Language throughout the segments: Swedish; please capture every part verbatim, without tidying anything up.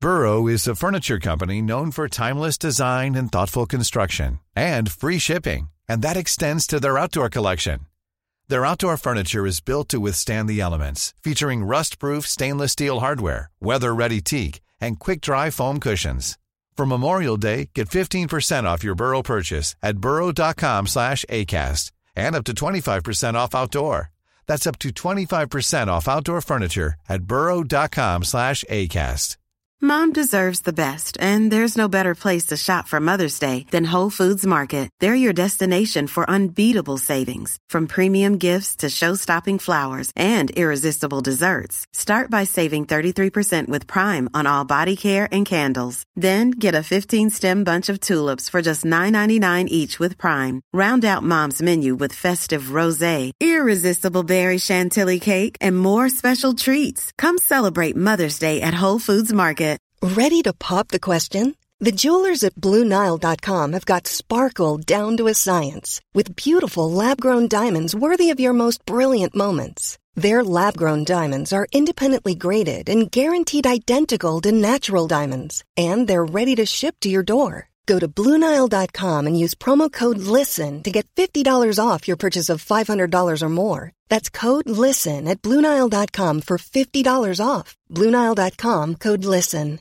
Burrow is a furniture company known for timeless design and thoughtful construction, and free shipping, and that extends to their outdoor collection. Their outdoor furniture is built to withstand the elements, featuring rust-proof stainless steel hardware, weather-ready teak, and quick-dry foam cushions. For Memorial Day, get fifteen percent off your Burrow purchase at burrow.com slash ACAST and up to twenty-five percent off outdoor. That's up to twenty-five percent off outdoor furniture at burrow.com slash ACAST. Mom deserves the best, and there's no better place to shop for Mother's Day than Whole Foods Market. They're your destination for unbeatable savings, from premium gifts to show-stopping flowers and irresistible desserts. Start by saving thirty-three percent with Prime on all body care and candles. Then get a fifteen-stem bunch of tulips for just nine ninety-nine each with Prime. Round out Mom's menu with festive rosé, irresistible berry chantilly cake, and more special treats. Come celebrate Mother's Day at Whole Foods Market. Ready to pop the question? The jewelers at Blue Nile dot com have got sparkle down to a science with beautiful lab-grown diamonds worthy of your most brilliant moments. Their lab-grown diamonds are independently graded and guaranteed identical to natural diamonds, and they're ready to ship to your door. Go to Blue Nile dot com and use promo code LISTEN to get fifty dollars off your purchase of five hundred dollars or more. That's code LISTEN at Blue Nile dot com for fifty dollars off. Blue Nile dot com, code LISTEN.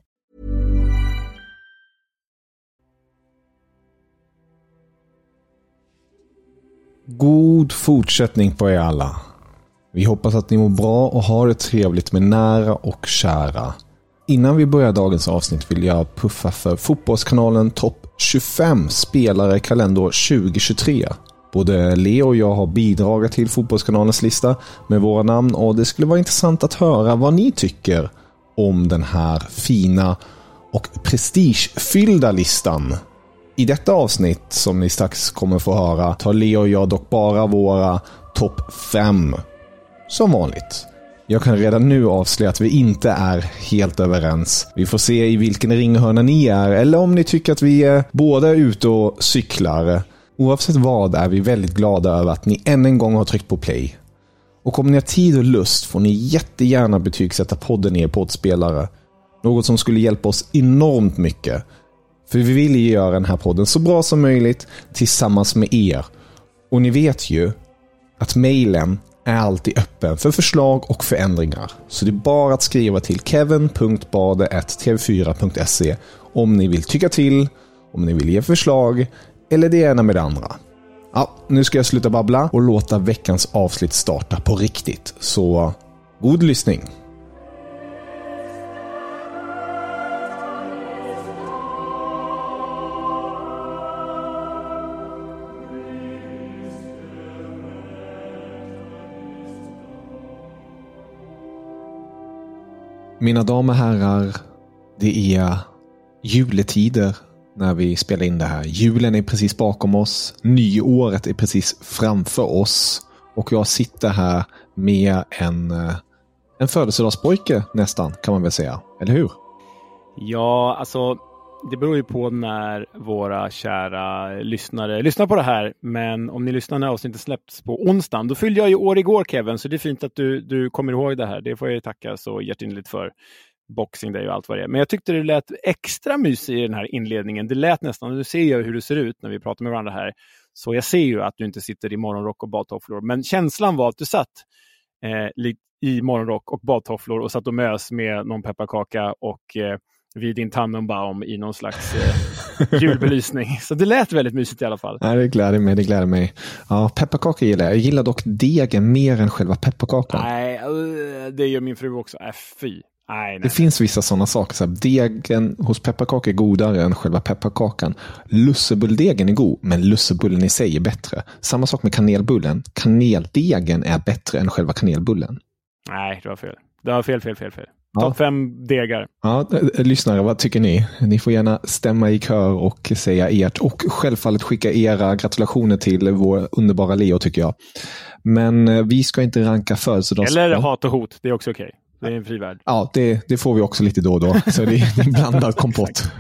God fortsättning på er alla. Vi hoppas att ni mår bra och har det trevligt med nära och kära. Innan vi börjar dagens avsnitt vill jag puffa för Fotbollskanalen topp tjugofem spelare kalender tjugo tjugotre. Både Leo och jag har bidragit till Fotbollskanalens lista med våra namn, och det skulle vara intressant att höra vad ni tycker om den här fina och prestigefyllda listan. I detta avsnitt, som ni strax kommer få höra, tar Leo och jag dock bara våra topp fem. Som vanligt. Jag kan redan nu avslöja att vi inte är helt överens. Vi får se i vilken ringhörna ni är, eller om ni tycker att vi är båda ute och cyklar. Oavsett vad är vi väldigt glada över att ni än en gång har tryckt på play. Och om ni har tid och lust får ni jättegärna betygsätta podden i er poddspelare. Något som skulle hjälpa oss enormt mycket. För vi vill ju göra den här podden så bra som möjligt tillsammans med er. Och ni vet ju att mejlen är alltid öppen för förslag och förändringar. Så det är bara att skriva till kevin punkt bade at t v fyra punkt se om ni vill tycka till, om ni vill ge förslag eller det ena med det andra. Ja, nu ska jag sluta babbla och låta veckans avsnitt starta på riktigt. Så god lyssning! Mina damer och herrar, det är juletider när vi spelar in det här. Julen är precis bakom oss, nyåret är precis framför oss, och jag sitter här med en, en födelsedagspojke nästan, kan man väl säga, eller hur? Ja, alltså det beror ju på när våra kära lyssnare lyssnar på det här, men om ni lyssnar när avsnittet släpps på onsdagen, då fyllde jag ju år igår, Kevin, så det är fint att du, du kommer ihåg det här. Det får jag ju tacka så hjärtinligt för. Boxing Day och allt vad det är. Men jag tyckte det lät extra mysigt i den här inledningen. Det lät nästan, nu ser jag hur det ser ut när vi pratar med varandra här. Så jag ser ju att du inte sitter i morgonrock och badtofflor. Men känslan var att du satt eh, i morgonrock och badtofflor och satt och mös med någon pepparkaka och eh, vid din Tannenbaum i någon slags eh, julbelysning. Så det lät väldigt mysigt i alla fall. Nej, det gläder mig, det gläder mig. Ja, pepparkaka gillar jag. Jag gillar dock degen mer än själva pepparkakan. Nej, det gör min fru också. Äh, fy. Nej, nej. Det finns vissa sådana saker. Så här, degen hos pepparkaka är godare än själva pepparkakan. Lussebulldegen är god, men lussebullen i sig är bättre. Samma sak med kanelbullen. Kaneldegen är bättre än själva kanelbullen. Nej, det var fel. Det var fel, fel, fel, fel. Ja. Topp fem degar. Ja, lyssnare, vad tycker ni? Ni får gärna stämma i kör och säga ert. Och självfallet skicka era gratulationer till vår underbara Leo, tycker jag. Men vi ska inte ranka födelsedags. Eller hat och hot, det är också okej. Okay. Det är en fri värld. Ja, det, det får vi också lite då och då. Så det är en blandad kompott.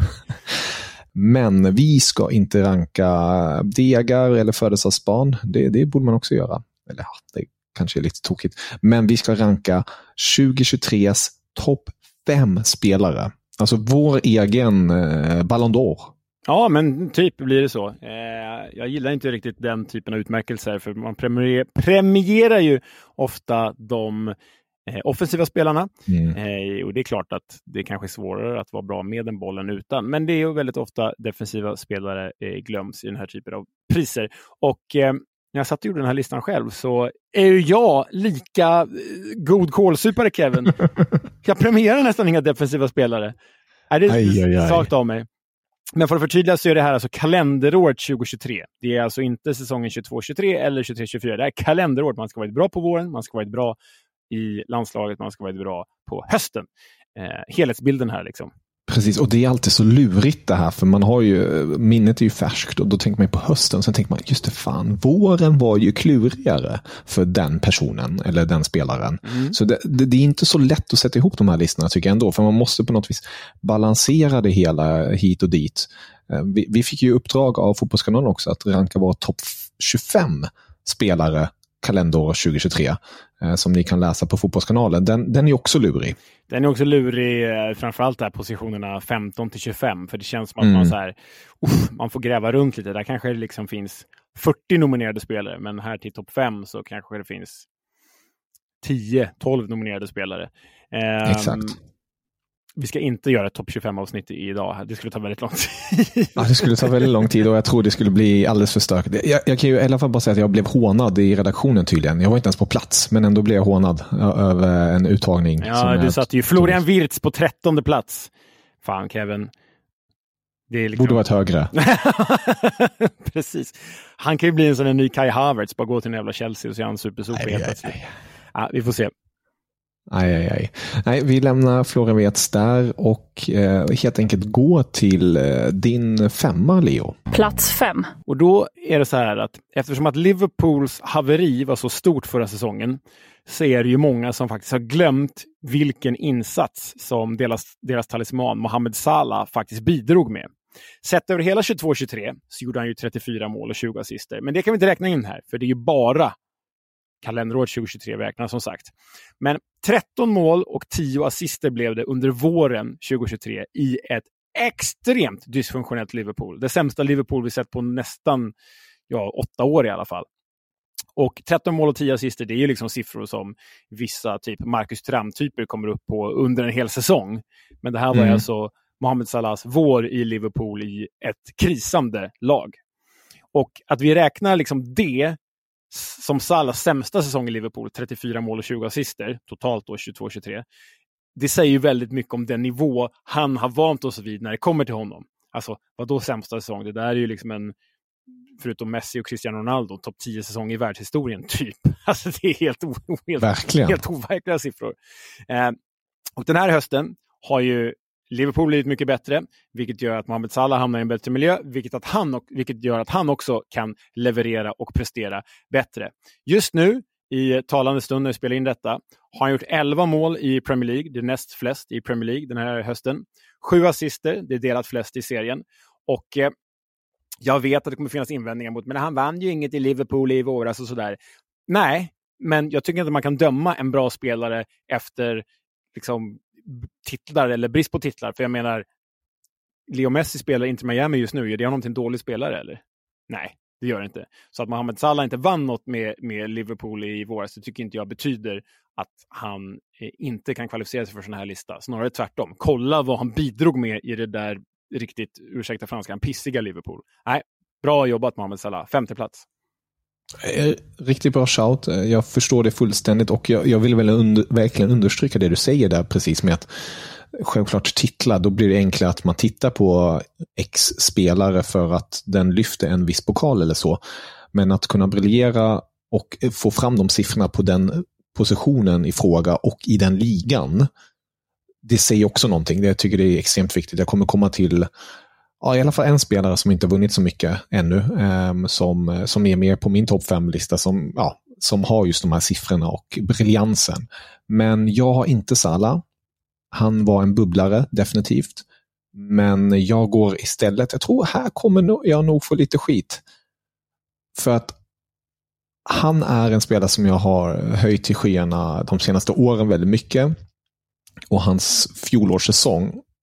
Men vi ska inte ranka degar eller födelsedagsbarn. Det, det borde man också göra. Eller ja, det kanske är lite tokigt. Men vi ska ranka tjugo tjugotres topp fem spelare. Alltså vår egen eh, Ballon d'Or. Ja, men typ blir det så. Eh, jag gillar inte riktigt den typen av utmärkelser, för man premier- premierar ju ofta de eh, offensiva spelarna. Mm. Eh, och det är klart att det kanske är svårare att vara bra med den bollen utan. Men det är ju väldigt ofta defensiva spelare eh, glöms i den här typen av priser. Och eh, när jag satt och gjorde den här listan själv så är ju jag lika god kålsupare, Kevin. Jag premierar nästan inga defensiva spelare. Nej, det är aj, aj, aj. Sagt av mig. Men för att förtydliga så är det här alltså kalenderåret tjugo tjugotre. Det är alltså inte säsongen tjugotvå tjugotre eller tjugotre tjugofyra. Det är kalenderåret. Man ska vara bra på våren, man ska vara bra i landslaget, man ska vara bra på hösten. Eh, helhetsbilden här liksom. Precis, och det är alltid så lurigt det här, för man har ju, minnet är ju färskt och då tänker man på hösten, sen tänker man, just det fan, våren var ju klurigare för den personen eller den spelaren. Mm. Så det, det, det är inte så lätt att sätta ihop de här listorna tycker jag ändå, för man måste på något vis balansera det hela hit och dit. Vi, vi fick ju uppdrag av Fotbollskanalen också att ranka våra topp tjugofem spelare kalenderår tjugo tjugotre eh, som ni kan läsa på Fotbollskanalen. Den, den är också lurig. Den är också lurig, framförallt där positionerna femton till tjugofem, för det känns som att mm. man så här, uff, man får gräva runt lite. Där kanske det liksom finns fyrtio nominerade spelare, men här till topp fem så kanske det finns tio tolv nominerade spelare. Eh, Exakt. Vi ska inte göra ett topp tjugofem-avsnitt idag. Det skulle ta väldigt lång tid. Ja, det skulle ta väldigt lång tid och jag tror det skulle bli alldeles för stökigt. Jag, jag kan ju i alla fall bara säga att jag blev hånad i redaktionen tydligen. Jag var inte ens på plats, men ändå blev jag hånad över en uttagning. Ja, du satt ju Florian Wirtz på trettonde plats. Fan, Kevin. Det är liksom... borde varit högre. Precis. Han kan ju bli en sån en ny Kai Havertz. Bara gå till en jävla Chelsea och se han supersop helt plötsligt. Ja, vi får se. Aj, aj, aj. Nej, vi lämnar Florian Wirtz där och eh, helt enkelt gå till eh, din femma, Leo. Plats fem. Och då är det så här att eftersom att Liverpools haveri var så stort förra säsongen så är det ju många som faktiskt har glömt vilken insats som deras, deras talisman Mohamed Salah faktiskt bidrog med. Sett över hela tjugotvå tjugotre så gjorde han ju trettiofyra mål och tjugo assister. Men det kan vi inte räkna in här, för det är ju bara kalenderåret tjugo tjugotre räknas som sagt. Men tretton mål och tio assister blev det under våren tjugo tjugotre i ett extremt dysfunktionellt Liverpool. Det sämsta Liverpool vi sett på nästan ja, åtta år i alla fall. Och tretton mål och tio assister, det är ju liksom siffror som vissa typ Marcus Thuram-typer kommer upp på under en hel säsong. Men det här var mm. alltså Mohamed Salahs vår i Liverpool i ett krisande lag. Och att vi räknar liksom det som Salahs sämsta säsong i Liverpool, trettiofyra mål och tjugo assister, totalt då tjugotvå tjugotre. Det säger ju väldigt mycket om den nivå han har vant oss vid när det kommer till honom. Alltså, vad då sämsta säsong? Det där är ju liksom en, förutom Messi och Cristiano Ronaldo, topp tio säsong i världshistorien typ. Alltså det är helt, o- helt, helt overkliga siffror. Eh, och den här hösten har ju Liverpool blivit mycket bättre, vilket gör att Mohamed Salah hamnar i en bättre miljö, vilket, att han, och, vilket gör att han också kan leverera och prestera bättre. Just nu, i talande stund när vi spelar in detta, har han gjort elva mål i Premier League, det är näst flest i Premier League den här hösten. Sju assister, det är delat flest i serien. Och eh, jag vet att det kommer finnas invändningar mot, men han vann ju inget i Liverpool i våras och sådär. Nej, men jag tycker inte att man kan döma en bra spelare efter liksom titlar eller brist på titlar, för jag menar Leo Messi spelar inte Miami just nu, gör det någonting dålig spelare eller? Nej, det gör det inte. Så att Mohamed Salah inte vann något med, med Liverpool i våras, det tycker inte jag betyder att han eh, inte kan kvalificera sig för sån här lista. Snarare tvärtom. Kolla vad han bidrog med i det där riktigt, ursäkta franskan, pissiga Liverpool. Nej, bra jobbat Mohamed Salah. Femte plats. Riktigt bra shout. Jag förstår det fullständigt och jag, jag vill väl under, verkligen understryka det du säger där precis med att självklart titlar, då blir det enklare att man tittar på X-spelare för att den lyfter en viss pokal eller så. Men att kunna briljera och få fram de siffrorna på den positionen i fråga och i den ligan, det säger också någonting. Jag tycker det är extremt viktigt. Jag kommer komma till ja, i alla fall en spelare som inte har vunnit så mycket ännu, eh, som, som är mer på min topp fem-lista som, ja, som har just de här siffrorna och briljansen. Men jag har inte Salah. Han var en bubblare, definitivt. Men jag går istället, jag tror här kommer jag nog få lite skit. För att han är en spelare som jag har höjt till skyarna de senaste åren väldigt mycket. Och hans fjolårssäsong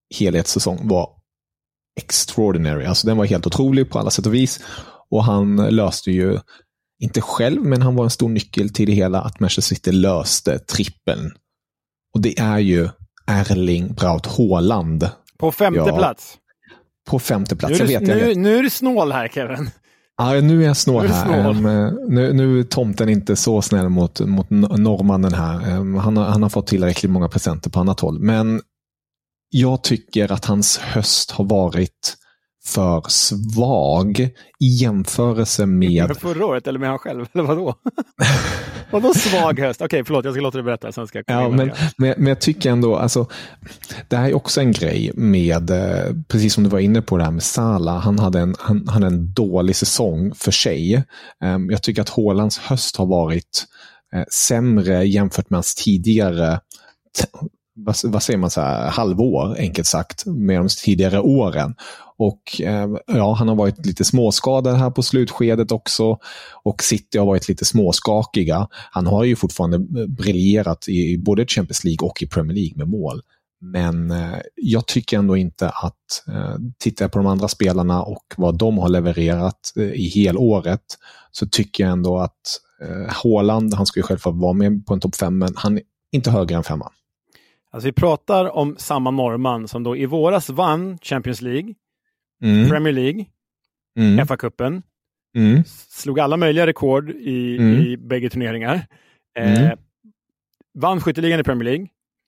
helhetssäsong var extraordinary. Alltså den var helt otrolig på alla sätt och vis. Och han löste ju, inte själv, men han var en stor nyckel till det hela, att Manchester City löste trippeln. Och det är ju Erling Braut Haaland. På femte ja, plats. På femte plats, nu är, jag vet, nu, jag vet. Nu är du snål här, Kevin. Ja, nu är jag snål nu är här. snål. Um, nu, nu är tomten inte så snäll mot, mot norrmannen här. Um, han, har, han har fått tillräckligt många presenter på annat håll. Men jag tycker att hans höst har varit för svag i jämförelse med... Förra året eller med han själv, eller vadå? Vadå svag höst? Okej, okay, förlåt, jag ska låta dig berätta. Sen ska jag ja, men, men, men jag tycker ändå, alltså, det här är också en grej med, precis som du var inne på det här med Salah, han hade en, han hade en dålig säsong för sig. Um, jag tycker att Haalands höst har varit uh, sämre jämfört med hans tidigare... T- Vad, vad säger man så här, halvår, enkelt sagt, med de tidigare åren. Och eh, ja, han har varit lite småskadad här på slutskedet också. Och City har varit lite småskakiga. Han har ju fortfarande briljerat i både Champions League och i Premier League med mål. Men eh, jag tycker ändå inte att, eh, tittar jag på de andra spelarna och vad de har levererat eh, i helåret, så tycker jag ändå att eh, Haaland, han ska ju självklart vara med på en topp fem, men han är inte högre än femma. Alltså vi pratar om samma norrman som då i våras vann Champions League, mm. Premier League, mm. F A-cupen, mm. slog alla möjliga rekord i, mm. i bägge turneringar, mm. eh, vann skytteligan i Premier League,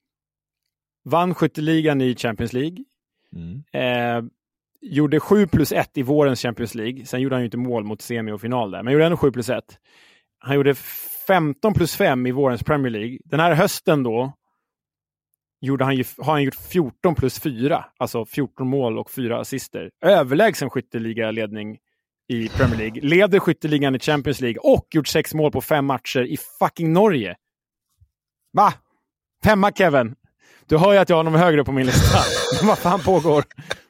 vann skytteligan i Champions League, mm. eh, gjorde sju plus ett i vårens Champions League, sen gjorde han ju inte mål mot semi och final där, men gjorde ändå sju plus ett. Han gjorde femton plus fem i vårens Premier League. Den här hösten då gjorde han ju, har han gjort fjorton plus fyra, alltså fjorton mål och fyra assister. Överlägsen skytteliga-ledning i Premier League. Leder skytteligan i Champions League och gjort sex mål på fem matcher i fucking Norge. Va? Femma, Kevin. Du hör ju att jag har honom högre på min lista. Men vad fan pågår?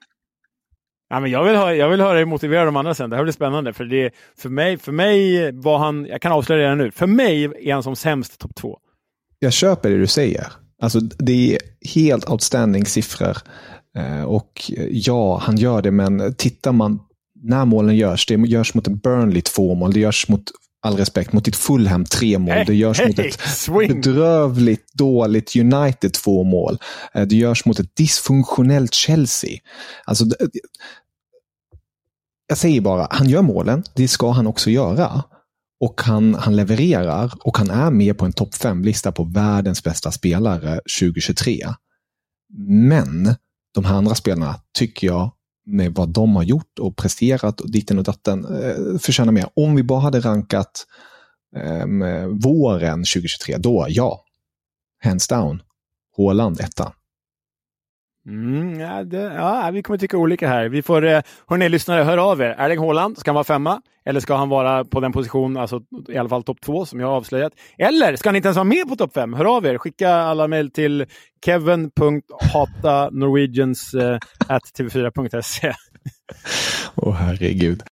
Ja, men jag, vill ha, jag vill höra dig motivera de andra sen. Det här blir spännande. För, det, för, mig, för mig var han, jag kan avslöja det nu, för mig är han som sämst topp två. Jag köper det du säger. Alltså det är helt outstanding siffror. Eh, och ja, han gör det, men tittar man när målen görs, det görs mot en Burnley två mål, det görs mot, all respekt, mot ett Fulham tre mål, hey, det görs hey, mot ett swing. bedrövligt dåligt United två mål, eh, det görs mot ett dysfunktionellt Chelsea. Alltså det, jag säger bara, han gör målen, det ska han också göra. Och han, han levererar och han är med på en topp fem-lista på världens bästa spelare tjugohundratjugotre. Men de här andra spelarna tycker jag, med vad de har gjort och presterat och ditten och datten, eh, förtjänar mer. Om vi bara hade rankat eh, våren tjugohundratjugotre, då ja, hands down, Haaland etta. Mm, ja, det, ja, vi kommer tycka olika här. Vi får, eh, hörni lyssnare, hör av er. Erling Haaland, ska han vara femma? Eller ska han vara på den position, alltså i alla fall topp två som jag har avslöjat? Eller ska han inte ens vara med på topp fem? Hör av er. Skicka alla mejl till kevin punkt hata norwegians at t v fyra punkt se. Åh, herregud.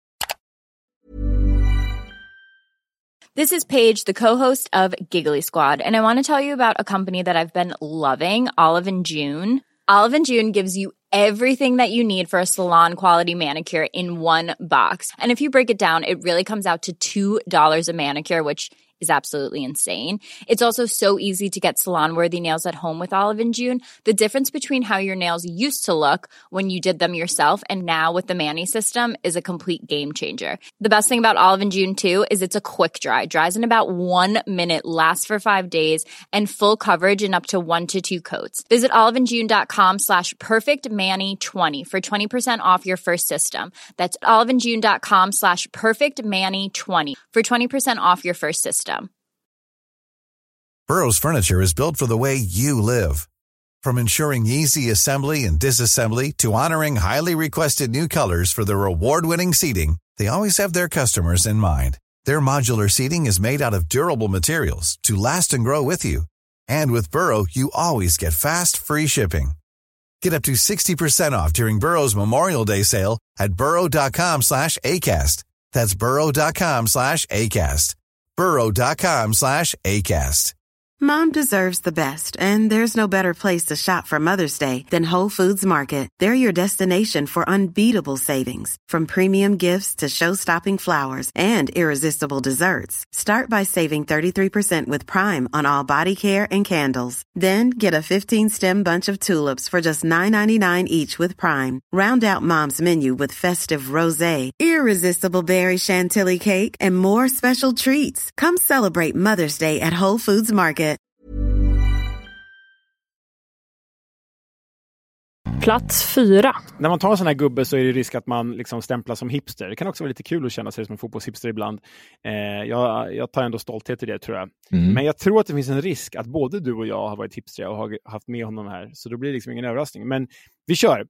This is Paige, the co-host of Giggly Squad, and I want to tell you about a company that I've been loving, Olive and June. Olive and June gives you everything that you need for a salon-quality manicure in one box. And if you break it down, it really comes out to two dollars a manicure, which is absolutely insane. It's also so easy to get salon-worthy nails at home with Olive and June. The difference between how your nails used to look when you did them yourself and now with the Mani system is a complete game changer. The best thing about Olive and June, too, is it's a quick dry. Dries in about one minute, lasts for five days, and full coverage in up to one to two coats. Visit oliveandjune.com slash perfectmani20 for twenty percent off your first system. That's oliveandjune.com slash perfectmani20 for twenty percent off your first system. Burrow's furniture is built for the way you live. From ensuring easy assembly and disassembly to honoring highly requested new colors for their award-winning seating, they always have their customers in mind. Their modular seating is made out of durable materials to last and grow with you. And with Burrow, you always get fast, free shipping. Get up to sixty percent off during Burrow's Memorial Day sale at burrow.com slash ACAST. That's burrow.com slash ACAST. burrow.com slash ACAST. Mom deserves the best, and there's no better place to shop for Mother's Day than Whole Foods Market. They're your destination for unbeatable savings, from premium gifts to show-stopping flowers and irresistible desserts. Start by saving thirty-three percent with Prime on all body care and candles. Then get a fifteen-stem bunch of tulips for just nine ninety-nine each with Prime. Round out Mom's menu with festive rosé, irresistible berry chantilly cake, and more special treats. Come celebrate Mother's Day at Whole Foods Market. Plats fyra. När man tar en sån här gubbe så är det risk att man liksom stämplas som hipster. Det kan också vara lite kul att känna sig som en fotbollshipster ibland. Eh, jag, jag tar ändå stolthet i det, tror jag. Mm. Men jag tror att det finns en risk att både du och jag har varit hipster och har haft med honom här. Så då blir det liksom ingen överraskning. Men vi kör.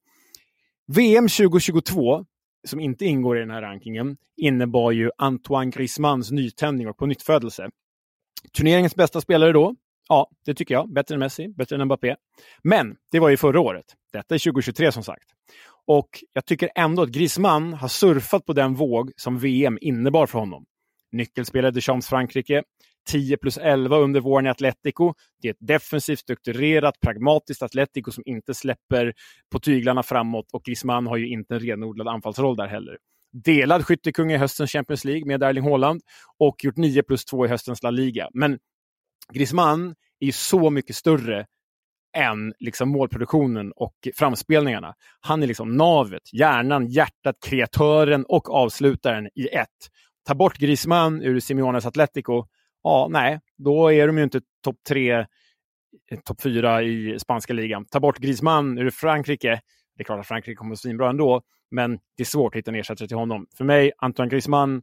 V M tjugo tjugotvå, som inte ingår i den här rankingen, innebar ju Antoine Griezmanns nytändning och på nyttfödelse. Turneringens bästa spelare då? Ja, det tycker jag. Bättre än Messi, bättre än Mbappé. Men det var ju förra året. Detta är tjugo tjugotre som sagt. Och jag tycker ändå att Griezmann har surfat på den våg som V M innebar för honom. Nyckelspelare Deschamps Frankrike. tio plus elva under våren i Atletico. Det är ett defensivt, strukturerat, pragmatiskt Atletico som inte släpper på tyglarna framåt. Och Griezmann har ju inte en renodlad anfallsroll där heller. Delad skyttekung i höstens Champions League med Erling Haaland. Och gjort nio plus två i höstens La Liga. Men Griezmann är ju så mycket större än liksom målproduktionen och framspelningarna. Han är liksom navet, hjärnan, hjärtat, kreatören och avslutaren i ett. Ta bort Griezmann ur Simeones Atletico, ja nej, då är de ju inte topp tre, topp fyra i spanska ligan. Ta bort Griezmann ur Frankrike, det är klart att Frankrike kommer att svinbra ändå, men det är svårt att hitta en ersättare till honom. För mig, Antoine Griezmann,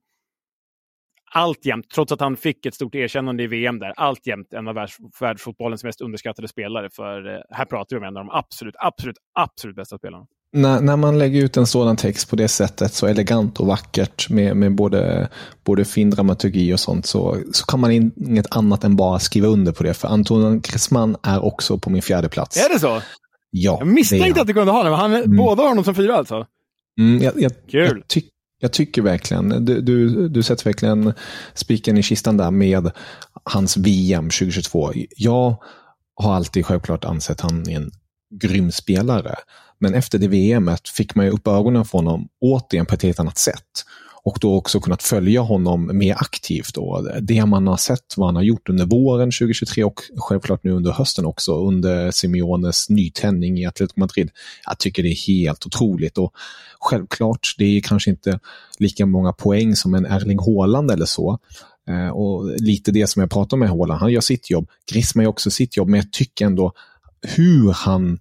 alltjämt, trots att han fick ett stort erkännande i V M där, alltjämt en av världs, världsfotbollens mest underskattade spelare. För eh, här pratar vi om en av de absolut, absolut, absolut bästa spelarna. När, när man lägger ut en sådan text på det sättet, så elegant och vackert med, med både, både fin dramaturgi och sånt, så, så kan man in, inget annat än bara skriva under på det. För Antoine Griezmann är också på min fjärde plats. Är det så? Ja. Jag misstänkte att du kunde ha det, men han, mm. båda har honom som fyra alltså. Mm, jag, jag, Kul. Jag tycker Jag tycker verkligen, du, du, du sätter verkligen spiken i kistan där med hans V M tjugo tjugotvå. Jag har alltid självklart ansett han är en grym spelare. Men efter det V M:et fick man ju upp ögonen för honom återigen på ett helt annat sätt. Och då också kunnat följa honom mer aktivt. Då. Det man har sett vad han har gjort under våren tjugo tjugotre och självklart nu under hösten också, under Simeones nytändning i Atletico Madrid. Jag tycker det är helt otroligt. Och självklart, det är kanske inte lika många poäng som en Erling Haaland eller så. Och lite det som jag pratar med Haaland, han gör sitt jobb. Griezmann gör också sitt jobb, men jag tycker ändå hur han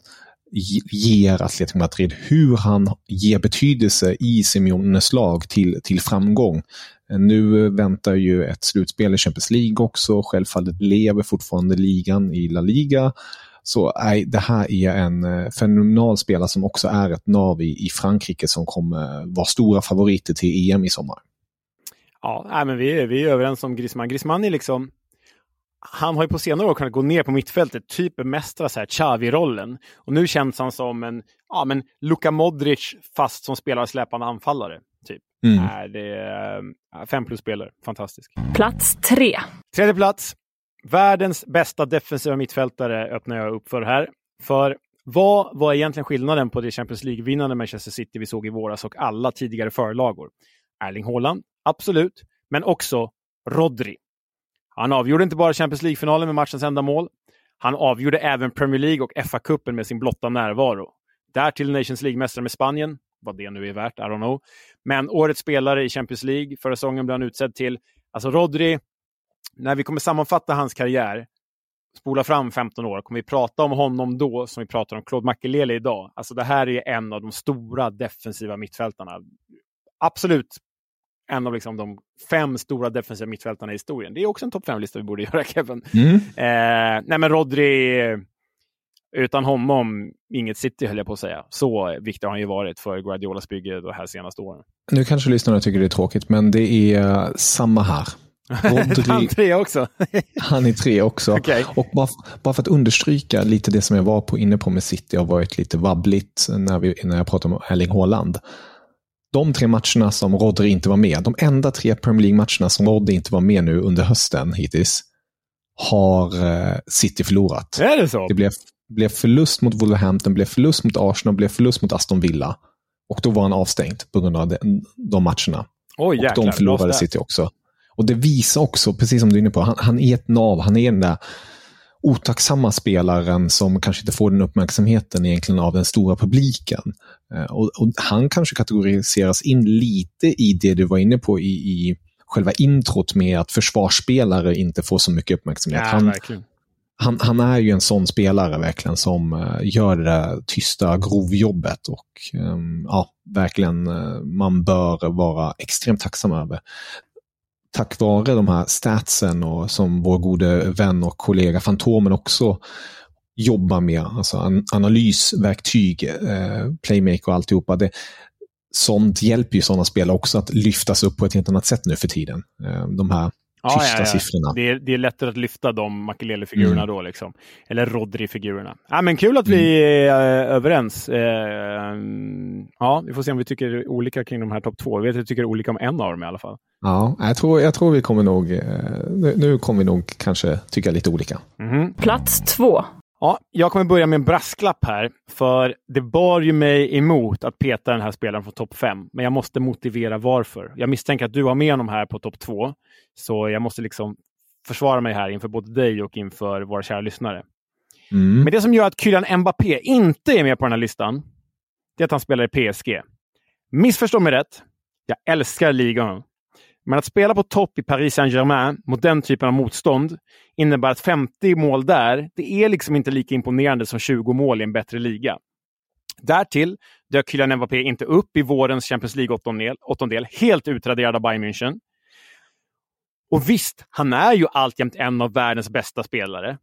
ger Atletico Madrid, hur han ger betydelse i Simeones lag till, till framgång. Nu väntar ju ett slutspel i Champions League också, självfallet lever fortfarande ligan i La Liga. Så nej, det här är en fenomenal spelare som också är ett nav i, i Frankrike som kommer vara stora favoriter till E M i sommar. Ja, nej, men vi är, vi är överens om Griezmann. Griezmann är liksom, han har ju på senare år kunnat gå ner på mittfältet, typ bemästra så här Xavi-rollen. Och nu känns han som en, ja men Luka Modric fast som spelar släpande anfallare typ. Mm. Är det fem plus spelare, fantastisk. Plats tre. Tredje plats. Världens bästa defensiva mittfältare öppnar jag upp för här. För vad var egentligen skillnaden på det Champions League-vinnande Manchester City vi såg i våras och alla tidigare förlagor? Erling Haaland, absolut. Men också Rodri. Han avgjorde inte bara Champions League-finalen med matchens enda mål. Han avgjorde även Premier League och F A-cupen med sin blotta närvaro. Därtill Nations League-mästare med Spanien. Vad det nu är värt, I don't know. Men årets spelare i Champions League förra säsongen blev han utsedd till. Alltså Rodri, när vi kommer sammanfatta hans karriär, spola fram femton år, kommer vi prata om honom då som vi pratar om Claude Makelele idag. Alltså det här är en av de stora defensiva mittfältarna. Absolut en av liksom de fem stora defensiva mittfältarna i historien. Det är också en topp fem-lista vi borde göra, Kevin. Mm. Eh, nej men Rodri, utan honom inget City höll jag på att säga. Så viktig har han ju varit för Guardiolas bygge de här senaste åren. Nu kanske lyssnarna tycker det är tråkigt, men det är samma här. Rodri, han tre också. Han är tre också. Okay. Och bara, bara för att understryka lite det som jag var på inne på med City har varit lite vabbligt när, vi, när jag pratar om Erling Haaland. De tre matcherna som Rodri inte var med, de enda tre Premier League-matcherna som Rodri inte var med nu under hösten hittills, har eh, City förlorat. Är det så? Det blev, blev förlust mot Wolverhampton, blev förlust mot Arsenal, blev förlust mot Aston Villa. Och då var han avstängd på grund av de, de matcherna. Oj, jäklar, och de förlorade City också. Och det visar också, precis som du är inne på, han, han är ett nav, han är den där otacksamma spelaren som kanske inte får den uppmärksamheten egentligen av den stora publiken. Eh, och, och han kanske kategoriseras in lite i det du var inne på i, i själva introt med att försvarsspelare inte får så mycket uppmärksamhet. Ja, han, verkligen. Han, han är ju en sån spelare verkligen som uh, gör det där tysta grovjobbet och um, ja, verkligen uh, man bör vara extremt tacksam över. Tack vare de här statsen och som vår gode vän och kollega Fantomen också jobbar med, alltså an- analysverktyg, uh, playmaker och alltihopa, det, sånt hjälper ju sådana spelare också att lyftas upp på ett helt annat sätt nu för tiden. Uh, de här Ja, tysta ja, ja. siffrorna. Det är, det är lättare att lyfta de Makelele-figurerna mm. då liksom. Eller Rodri-figurerna. Ja, men kul att vi är äh, överens. Eh, ja, vi får se om vi tycker olika kring de här topp två. Vi vet att vi tycker olika om en av dem i alla fall. Ja, jag tror, jag tror vi kommer nog nu, nu kommer vi nog kanske tycka lite olika. Mm-hmm. Plats två. Ja, jag kommer börja med en brasklapp här. För det bar ju mig emot att peta den här spelaren från topp fem. Men jag måste motivera varför. Jag misstänker att du har med honom här på topp två. Så jag måste liksom försvara mig här inför både dig och inför våra kära lyssnare. Mm. Men det som gör att Kylian Mbappé inte är med på den här listan, det är att han spelar i P S G. Missförstå mig rätt. Jag älskar ligan. Men att spela på topp i Paris Saint-Germain mot den typen av motstånd innebär att femtio mål där, det är liksom inte lika imponerande som tjugo mål i en bättre liga. Därtill dök Kylian Mbappé inte upp i vårens Champions League åttondel, helt utraderad av Bayern München. Och visst, han är ju alltjämt en av världens bästa spelare.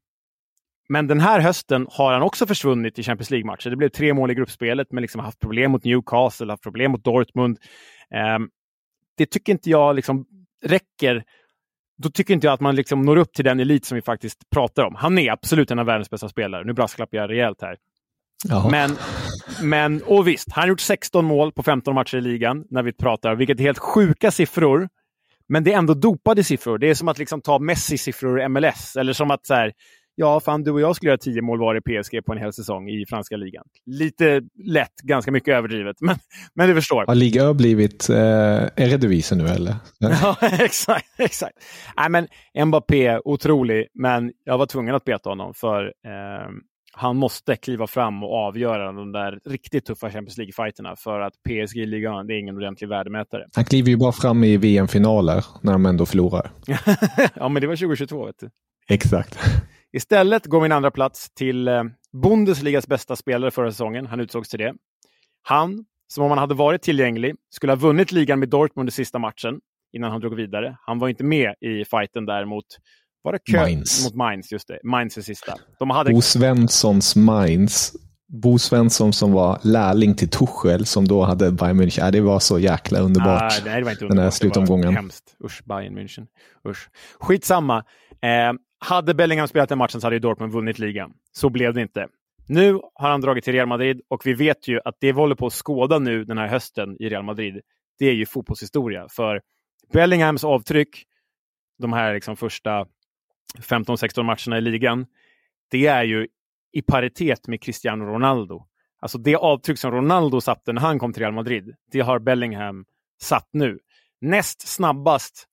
Men den här hösten har han också försvunnit i Champions League-matcher. Det blev tre mål i gruppspelet, men liksom haft problem mot Newcastle, haft problem mot Dortmund. Um, det tycker inte jag liksom räcker. Då tycker inte jag att man liksom når upp till den elit som vi faktiskt pratar om. Han är absolut en av världens bästa spelare. Nu brasklappar jag rejält här. Jaha. Men, men, och visst, han har gjort sexton mål på femton matcher i ligan när vi pratar, vilket är helt sjuka siffror. Men det är ändå dopade siffror. Det är som att liksom ta Messi-siffror i M L S. Eller som att så här, ja fan du och jag skulle göra tio mål var i P S G på en hel säsong i franska ligan. Lite lätt, ganska mycket överdrivet. Men, men du förstår. Har Liga Ö blivit eh, Eredivisie nu eller? Ja, exakt. exakt. Nej, men Mbappé, otrolig. Men jag var tvungen att beta honom för eh, han måste kliva fram och avgöra de där riktigt tuffa Champions League-fighterna för att P S G-ligan, det är ingen ordentlig värdemätare. Han kliver ju bara fram i V M-finaler när de ändå förlorar. Ja, men det var tjugohundratjugotvå, vet du. Exakt. Istället går min andra plats till eh, Bundesligas bästa spelare förra säsongen. Han utsågs till det. Han, som om han hade varit tillgänglig, skulle ha vunnit ligan med Dortmund i sista matchen innan han drog vidare. Han var inte med i fighten där mot Var det kö Mainz. Mot Mainz, just det. Mainz är sista. De hade... Bo Svenssons Mainz. Bo Svensson som var lärling till Tuchel som då hade Bayern München. Ja, det var så jäkla underbart. Ah, nej, det var inte den här underbart. slutomgången. Det var hemskt. Usch, Bayern München. Usch. Skitsamma. Eh, hade Bellingham spelat den matchen så hade ju Dortmund vunnit ligan. Så blev det inte. Nu har han dragit till Real Madrid och vi vet ju att det vi håller på att skåda nu den här hösten i Real Madrid, det är ju fotbollshistoria. För Bellinghams avtryck, de här liksom första femton sexton matcherna i ligan, det är ju i paritet med Cristiano Ronaldo. Alltså det avtryck som Ronaldo satte när han kom till Real Madrid, det har Bellingham satt nu. Näst snabbast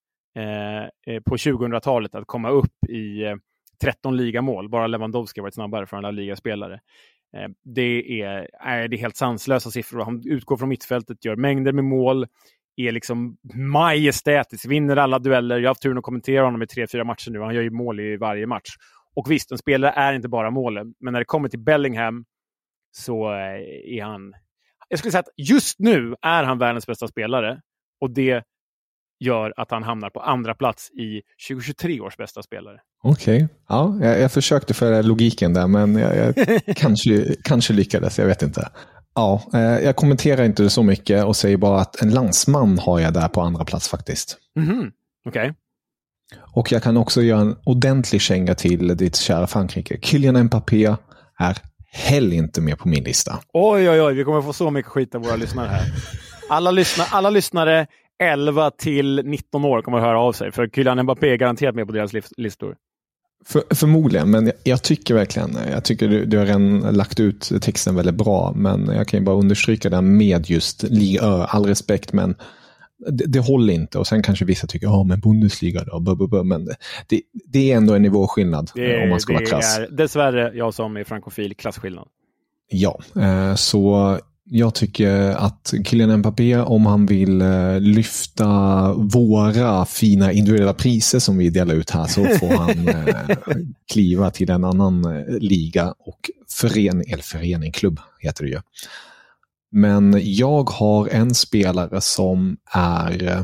eh, på tjugohundratalet att komma upp i eh, tretton ligamål. Bara Lewandowski har varit snabbare för alla ligaspelare. Eh, det, är, är, det är helt sanslösa siffror. Han utgår från mittfältet, gör mängder med mål, är liksom majestätisk, vinner alla dueller. Jag har haft turen att kommentera honom i tre, fyra matcher nu. Han gör ju mål i varje match. Och visst, en spelare är inte bara målen. Men när det kommer till Bellingham så är han... Jag skulle säga att just nu är han världens bästa spelare. Och det gör att han hamnar på andra plats i tjugohundratjugotre års bästa spelare. Okej, okay. Ja, jag, jag försökte för logiken där, men jag, jag kanske, kanske lyckades, jag vet inte. Ja, eh, jag kommenterar inte det så mycket och säger bara att en landsman har jag där på andra plats faktiskt. Mm-hmm. Okej. Okay. Och jag kan också göra en ordentlig känga till ditt kära Frankrike. Kylian Mbappé är heller inte med på min lista. Oj, oj, oj. Vi kommer få så mycket skit av våra lyssnare här. Alla, lyssna, alla lyssnare elva till nitton år kommer att höra av sig. För Kylian Mbappé är garanterat med på deras listor. För, förmodligen, men jag, jag tycker verkligen, jag tycker du, du har redan lagt ut texten väldigt bra, men jag kan ju bara understryka den med just Liga, all respekt, men det, det håller inte. Och sen kanske vissa tycker, ja men Bundesliga då, bu, bu, bu. Men det, det är ändå en nivåskillnad det, om man ska det vara klass. Är dessvärre jag som är frankofil klasskillnad. Ja, eh, så jag tycker att Kylian Mbappé, om han vill eh, lyfta våra fina individuella priser som vi delar ut här, så får han eh, kliva till en annan eh, liga och förening, eller föreningklubb heter det ju. Men jag har en spelare som är eh,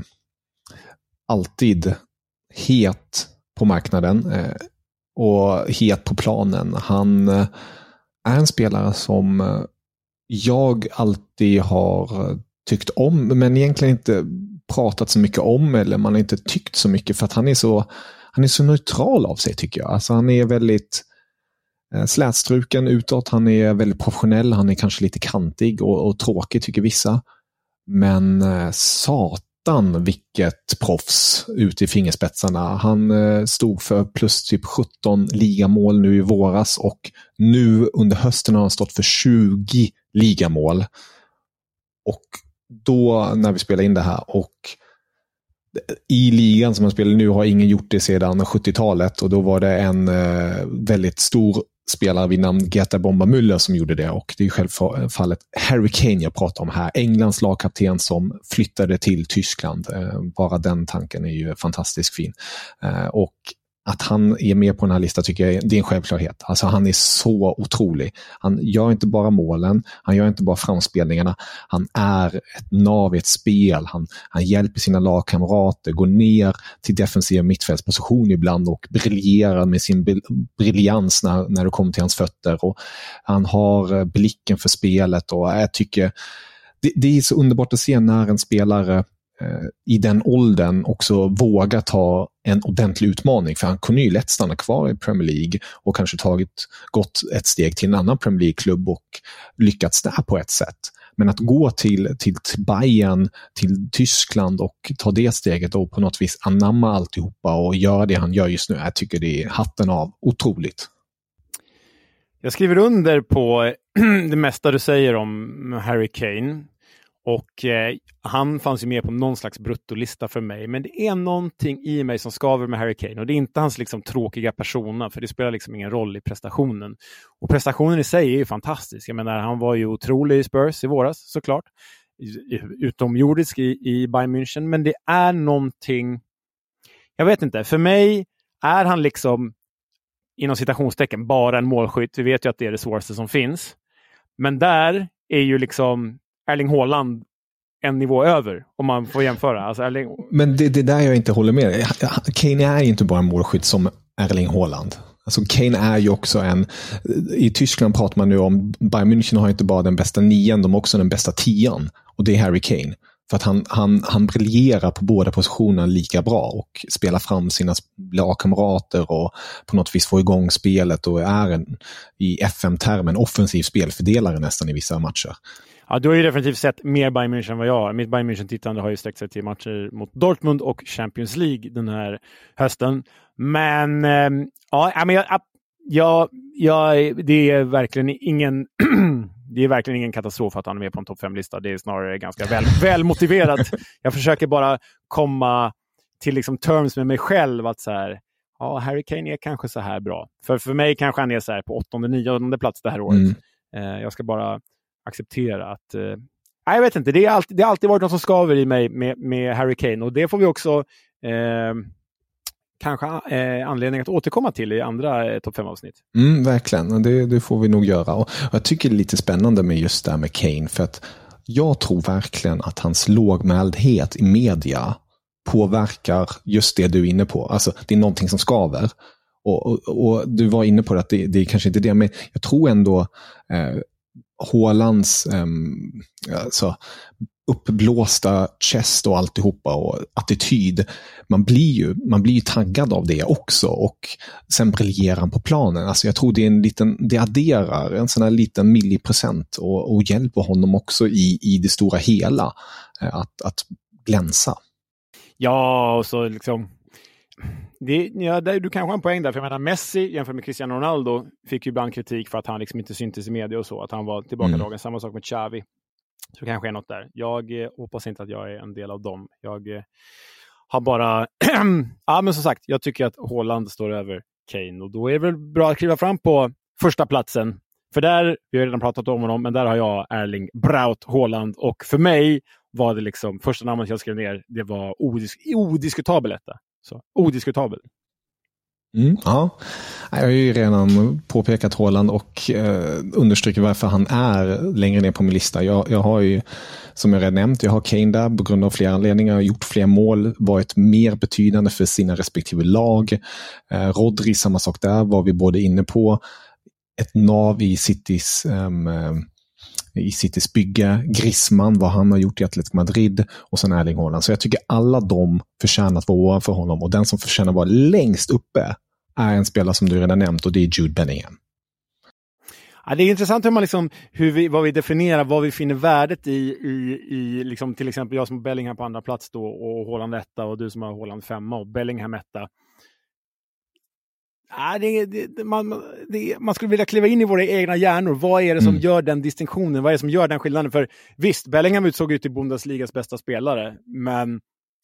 alltid het på marknaden eh, och het på planen. Han eh, är en spelare som eh, jag alltid har tyckt om, men egentligen inte pratat så mycket om, eller man har inte tyckt så mycket, för att han är så, han är så neutral av sig tycker jag. Alltså han är väldigt eh, slätstruken utåt, han är väldigt professionell, han är kanske lite kantig och, och tråkig tycker vissa. Men eh, satan vilket proffs ute i fingerspetsarna. Han eh, stod för plus typ sjutton ligamål nu i våras, och nu under hösten har han stått för tjugo ligamål. Och då när vi spelar in det här, och i ligan som man spelar nu har ingen gjort det sedan sjuttiotalet, och då var det en eh, väldigt stor spelare vid namn Greta Bomba Müller som gjorde det, och det är självfallet Harry Kane jag pratar om här, Englands lagkapten som flyttade till Tyskland. Eh, bara den tanken är ju fantastiskt fin. Eh, och att han är med på den här listan tycker jag det är en självklarhet. Alltså han är så otrolig. Han gör inte bara målen, han gör inte bara framspelningarna. Han är ett nav i ett spel. Han, han hjälper sina lagkamrater, går ner till defensiv mittfältsposition ibland och briljerar med sin briljans när, när det kommer till hans fötter. Och han har blicken för spelet, och jag tycker det, det är så underbart att se när en spelare i den åldern också våga ta en ordentlig utmaning, för han kunde ju lätt stanna kvar i Premier League och kanske tagit gått ett steg till en annan Premier League-klubb och lyckats där på ett sätt. Men att gå till, till, till Bayern, till Tyskland och ta det steget och på något vis anamma alltihopa och göra det han gör just nu, jag tycker det är hatten av, otroligt. Jag skriver under på det mesta du säger om Harry Kane. Och eh, han fanns ju med på någon slags bruttolista för mig. Men det är någonting i mig som skaver med Harry Kane. Och det är inte hans liksom tråkiga persona. För det spelar liksom ingen roll i prestationen. Och prestationen i sig är ju fantastisk. Jag menar, han var ju otrolig i Spurs i våras såklart. Utomjordisk i, i Bayern München. Men det är någonting... Jag vet inte. För mig är han liksom inom citationstecken bara en målskytt. Vi vet ju att det är det svåraste som finns. Men där är ju liksom Erling Haaland en nivå över, om man får jämföra. Alltså Erling... Men det, det där jag inte håller med. Kane är ju inte bara en målskytt som Erling Haaland. Alltså Kane är ju också en... I Tyskland pratar man nu om Bayern München har inte bara den bästa nian, de har också den bästa tian. Och det är Harry Kane. För att han, han, han briljerar på båda positionerna lika bra och spelar fram sina lagkamrater och på något vis får igång spelet och är en, i F M-termen offensiv spelfördelare nästan i vissa matcher. Ja, du har ju definitivt sett mer Bayern München än vad jag har. Mitt Bayern München-tittande har ju sträckt sig till matcher mot Dortmund och Champions League den här hösten. Men eh, ja, men jag, jag, jag, det är verkligen ingen det är verkligen ingen katastrof att han är med på en topp fem-lista. Det är snarare ganska väl, väl motiverat. Jag försöker bara komma till liksom terms med mig själv att så här, ja, Harry Kane är kanske så här bra. För för mig kanske han är så här på åttonde, nionde plats det här året. Mm. Eh, jag ska bara acceptera att... Eh, jag vet inte, det, är alltid, det har alltid varit något som skaver i mig med, med Harry Kane. Och det får vi också eh, kanske eh, anledning att återkomma till i andra eh, topp fem-avsnitt. Mm, verkligen, det, det får vi nog göra. Och jag tycker det är lite spännande med just det här med Kane. För att jag tror verkligen att hans lågmäldhet i media påverkar just det du är inne på. Alltså det är någonting som skaver. Och, och, och du var inne på att det, det är kanske inte det, men jag tror ändå... Eh, Haalands um, alltså, uppblåsta chest och alltihopa och attityd, man blir ju man blir ju taggad av det också, och sen briljerar han på planen. Alltså jag tror det är en liten, det adderar en sån här liten milliprocent och, och hjälper honom också i, i det stora hela att, att glänsa. Ja, och så liksom det, ja, det, du kanske har en poäng där, för jag menar Messi jämfört med Cristiano Ronaldo fick ju ibland kritik för att han liksom inte syntes i media och så, att han var tillbakadragen. Mm. Samma sak med Xavi. Så kanske är något där. Jag eh, hoppas inte att jag är en del av dem. Jag eh, har bara... ja, men som sagt, jag tycker att Haaland står över Kane. Och då är det väl bra att kliva fram på första platsen. För där, vi har redan pratat om honom, men där har jag Erling Braut Haaland. Och för mig var det liksom, första namnet jag skrev ner, det var odis- odiskutabel detta. Så, odiskutabel. Mm, ja, jag har ju redan påpekat Haaland och eh, understryker varför han är längre ner på min lista. Jag, jag har ju, som jag redan nämnt, jag har Kane där på grund av flera anledningar. Jag har gjort fler mål, varit mer betydande för sina respektive lag. Eh, Rodri, samma sak där, var vi både inne på. Ett nav i Citys, um, i Citys bygge. Griezmann, vad han har gjort i Atletico Madrid, och sen Erling Haaland. Så jag tycker alla de förtjänar att vara ovanför honom, och den som förtjänar att vara längst uppe är en spelare som du redan nämnt, och det är Jude Bellingham. Ja, det är intressant hur man liksom, hur vi, vad vi definierar, vad vi finner värdet i, i, i liksom, till exempel jag som har Bellingham på andra plats då, och Haaland etta, och du som har Haaland femma och Bellingham etta. Ja, det, det, man, det, man skulle vilja kliva in i våra egna hjärnor. Vad är det som mm. gör den distinktionen? Vad är det som gör den skillnaden? För visst, Bellingham utsåg ut till Bundesligas bästa spelare, men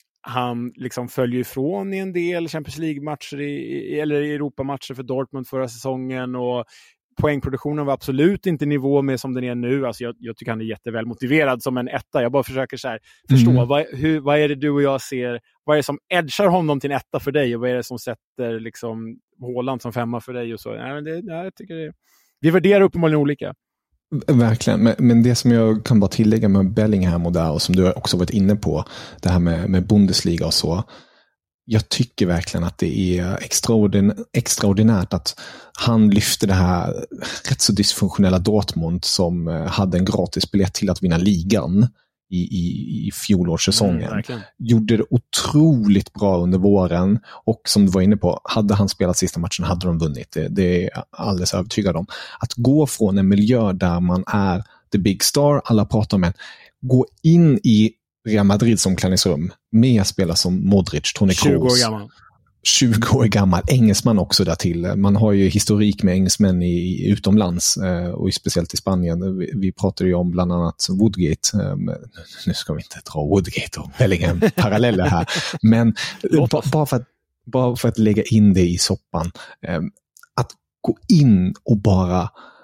han liksom följer ifrån i en del Champions League-matcher i, eller Europa-matcher för Dortmund förra säsongen, och poängproduktionen var absolut inte i nivå med som den är nu. Alltså jag, jag tycker han är jätteväl motiverad som en etta. Jag bara försöker så här förstå, mm. vad, hur, vad är det du och jag ser, vad är det som edgar honom till en etta för dig, och vad är det som sätter liksom Haaland som femma för dig och så. Nej, men det, ja, jag tycker det, vi värderar uppenbarligen olika. Verkligen, men, men det som jag kan bara tillägga med Bellingham och där, och som du också varit inne på, det här med, med Bundesliga och så, jag tycker verkligen att det är extraordin- extraordinärt att han lyfte det här rätt så dysfunktionella Dortmund som hade en gratis biljett till att vinna ligan i, i, i fjolårssäsongen. Mm, gjorde det otroligt bra under våren, och som du var inne på, hade han spelat sista matchen hade de vunnit. Det, det är jag alldeles övertygad om. Att gå från en miljö där man är the big star, alla pratar om en, gå in i Real Madrid som klädningsrum med spelare som Modric, Toni Kroos. tjugo år gammal. tjugo år gammal, engelsman också där till. Man har ju historik med engelsmän i, i utomlands, eh, och speciellt i Spanien. Vi, vi pratade ju om bland annat Woodgate. Eh, nu ska vi inte dra Woodgate och Bellingham paralleller här. Men ba, bara, för att, bara för att lägga in det i soppan. Eh, att gå in och bara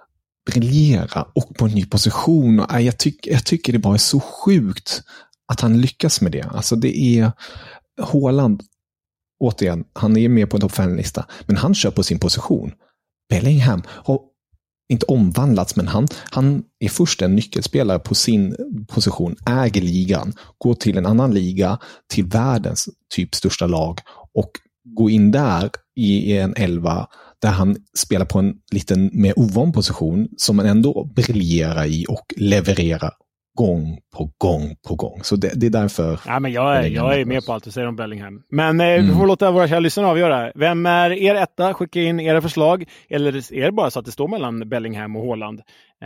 briljera och på en ny position. Och, eh, jag, tyck, jag tycker det bara är så sjukt att han lyckas med det. Alltså det är Haaland, återigen, han är med på en topp fem-lista, men han kör på sin position. Bellingham har inte omvandlats, men han, han är först en nyckelspelare på sin position, äger ligan, går till en annan liga, till världens typ största lag, och går in där i en elva där han spelar på en liten mer ovan position som man ändå briljerar i och levererar gång på gång på gång. Så det, det är därför... Ja, men jag är, jag är med på allt du säger om Bellingham. Men eh, mm. vi får låta våra kära lyssnare avgöra. Vem är er etta? Skicka in era förslag. Eller är det bara så att det står mellan Bellingham och Haaland?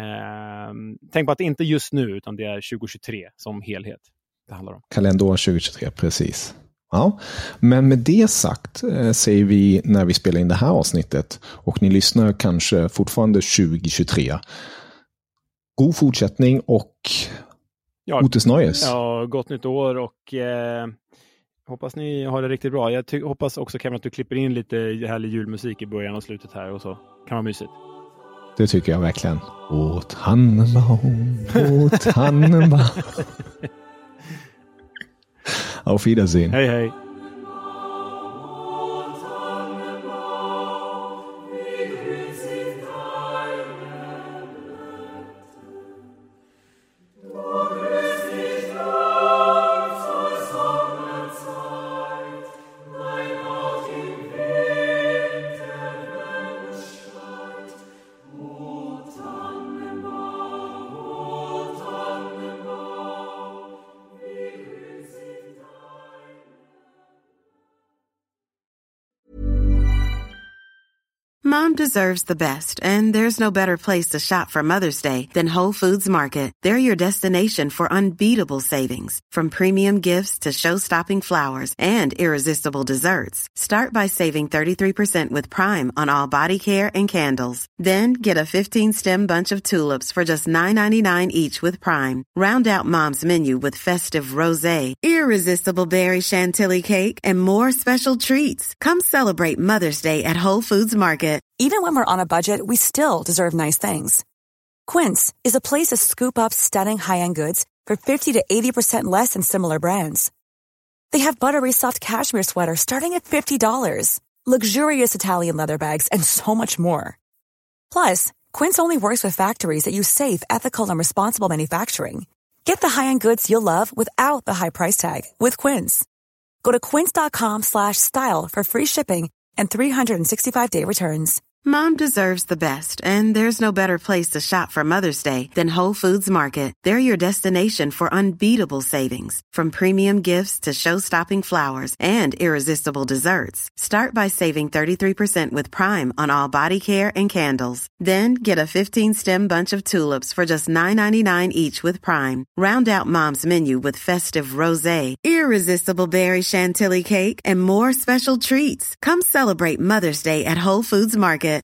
Eh, tänk på att det inte just nu, utan det är tjugo tjugotre som helhet det handlar om. Kalendår tjugo tjugotre, precis. Ja, men med det sagt eh, säger vi när vi spelar in det här avsnittet, och ni lyssnar kanske fortfarande tjugo tjugotre. God fortsättning och ja, Gutes Neues. Ja, gott nytt år, och eh, hoppas ni har det riktigt bra. Jag ty- hoppas också, Kevin, att du klipper in lite härlig julmusik i början och slutet här och så. Kan vara mysigt. Det tycker jag verkligen. Åh, Tannenbaum, åh, Tannenbaum. Auf Wiedersehen. Hej, hej. Mom deserves the best, and there's no better place to shop for Mother's Day than Whole Foods Market. They're your destination for unbeatable savings, from premium gifts to show-stopping flowers and irresistible desserts. Start by saving thirty-three percent with Prime on all body care and candles. Then get a fifteen-stem bunch of tulips for just nine ninety-nine each with Prime. Round out Mom's menu with festive rosé, irresistible berry chantilly cake, and more special treats. Come celebrate Mother's Day at Whole Foods Market. Even when we're on a budget, we still deserve nice things. Quince is a place to scoop up stunning high-end goods for fifty to eighty percent less than similar brands. They have buttery soft cashmere sweaters starting at fifty dollars, luxurious Italian leather bags, and so much more. Plus, Quince only works with factories that use safe, ethical, and responsible manufacturing. Get the high-end goods you'll love without the high price tag with Quince. Go to quince.com slash style for free shipping and three sixty-five day returns. Mom deserves the best, and there's no better place to shop for Mother's Day than Whole Foods Market. They're your destination for unbeatable savings, from premium gifts to show-stopping flowers and irresistible desserts. Start by saving thirty-three percent with Prime on all body care and candles. Then get a fifteen-stem bunch of tulips for just nine ninety-nine each with Prime. Round out Mom's menu with festive rosé, irresistible berry chantilly cake, and more special treats. Come celebrate Mother's Day at Whole Foods Market.